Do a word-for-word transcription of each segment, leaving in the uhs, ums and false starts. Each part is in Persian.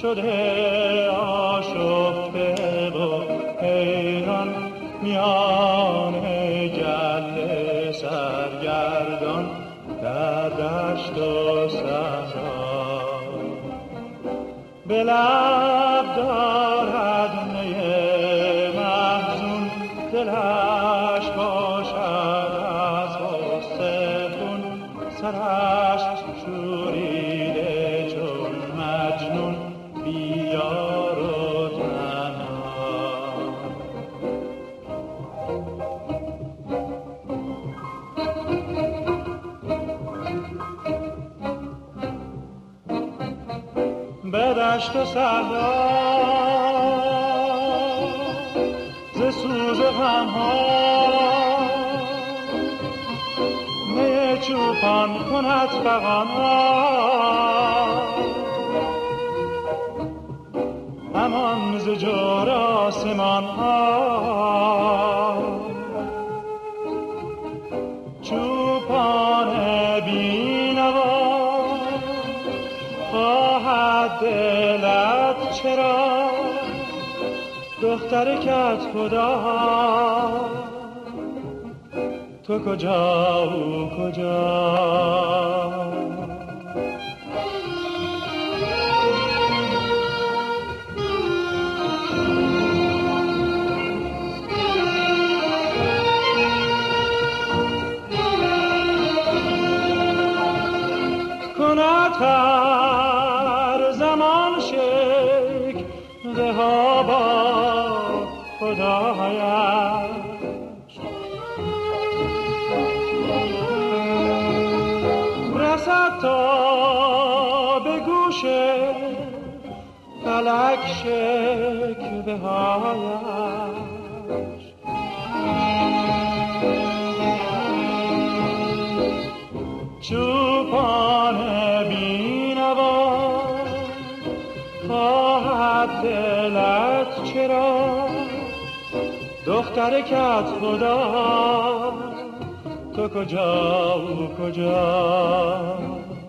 شده آشفته و حیران میان گله سرگردان در دشت و صحرا. به لب دارد نی محزون، دلش باشد از غصه خون، سرش شوریده چون مجنون بیار و تنها. به دشت و صحرا ز سوز غم‌ها می چوپان کند فغان‌ها، همان ز جور آسمان‌ها چوپان بی‌نوا. خواهد دلت چرا دختر کت خدا، تو کجا او کجا؟ کند هر زمان شکوه ها با خدایش، رسد تا به گوش فلک شکوه هایش. چوپان بی‌نوا خواهد دلت چرا دختر کت خدا، تو کجا او کجا؟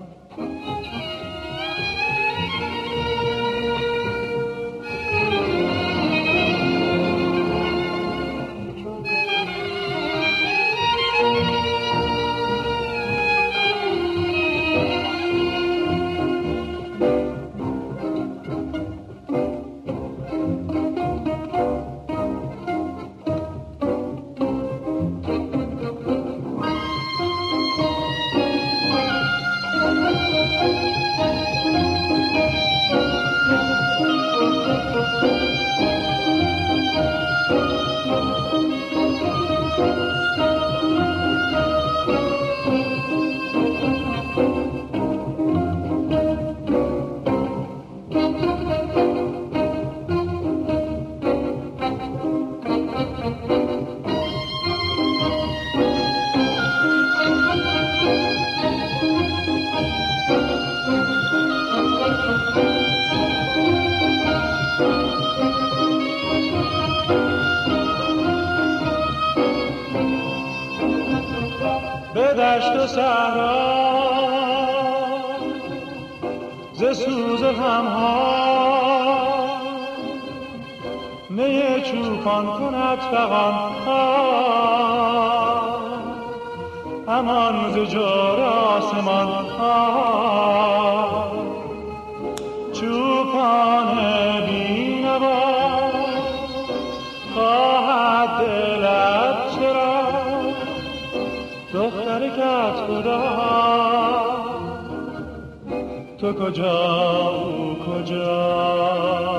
به دشت و صحرا ز سوز غم‌ها می چوپان کند فغان‌ها، همان ز جور آسمان‌ها چوپان بی‌نوا. خواهد دلت چرا دختر کت خدا، تو کجا او کجا؟